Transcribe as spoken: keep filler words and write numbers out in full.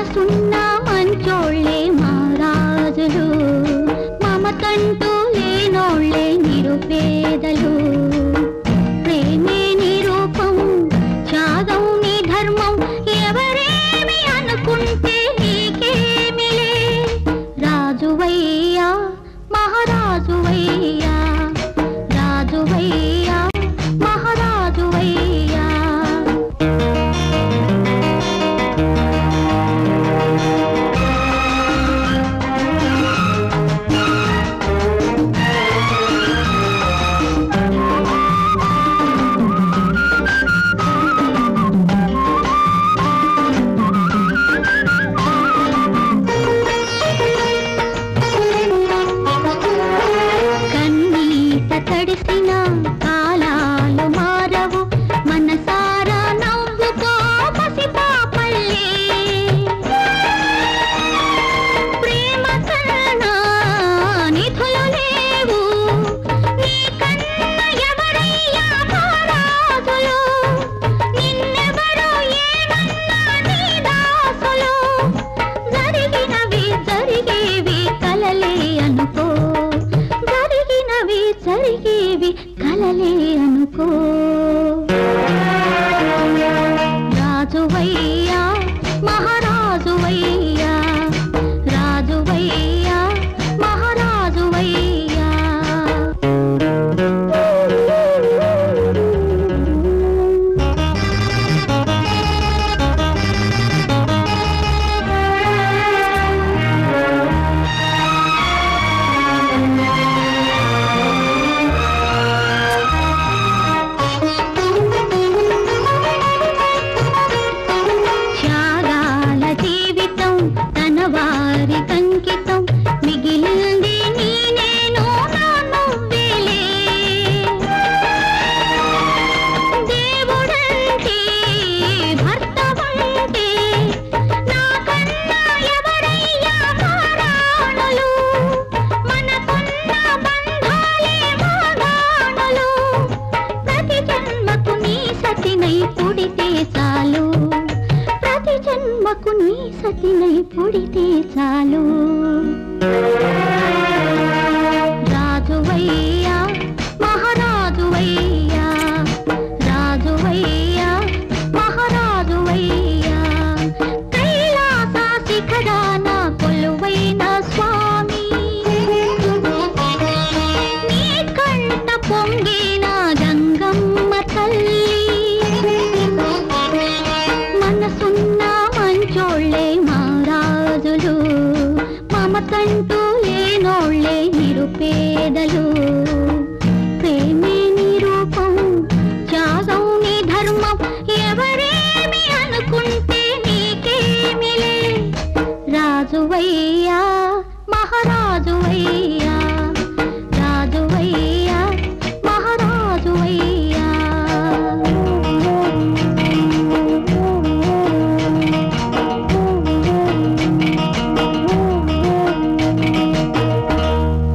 మనసున్న మంచోళ్ళే మా రాజులు, మమతంటూ లేనోళ్ళే నిరుపేదలు. ప్రేమే నీ రూపం, త్యాగం నీ ధర్మం, ఎవరేమి అనుకుంటే నీకేమిలే. రాజువయ్యా మహారాజువయ్యా, రాజువయ్యా మహారాజువయ్యా. తడిసిన కాలాలు మారవు, మనసారా నవ్వుకో పసిపాపల్లే. ప్రేమ కన్నా నిధులు లేవు, నీ కన్న ఎవరయ్యా మహారాజులు. నిన్నెవరు ఏమన్నా నీ దాసులు, జరిగినవి జరిగేవి కలలే అనుకో, జరిగినవి జరిగేవి కలలే అనుకో. రాజువయ్యా మహారాజువయ్యా, రాజువయ్యా మహారాజువయ్యా. వారి కంకితం మిగిలింది నీ నేను నా నువ్వేలే. దేవుడంటే భర్త వంటే నాకన్నా ఎవరయ్యా మారాణులు, మనకున్న బంధాలే మాగాణులు. ప్రతి జన్మకు నీ సతినై పుడితే చాలు, ప్రతి జన్మకు నీ సతినై పుడితే చాలు. రాజువయ్యా మహారాజువయ్యా, రాజువయ్యా మహారాజువయ్యా. కైలాస శిఖరాన కొలువైన స్వామి, నీ కంట పొంగిన గంగమ్మ తల్లి. మనసున్న మంచోళ్ళే మా రాజులు, మమతంటూ లేనోళ్ళే నిరుపేదలు. ప్రేమే నీ రూపం, త్యాగం నీ ధర్మం, ఎవరేమి అనుకుంటే నీకేమిలే. రాజువయ్యా మహారాజువయ్యా.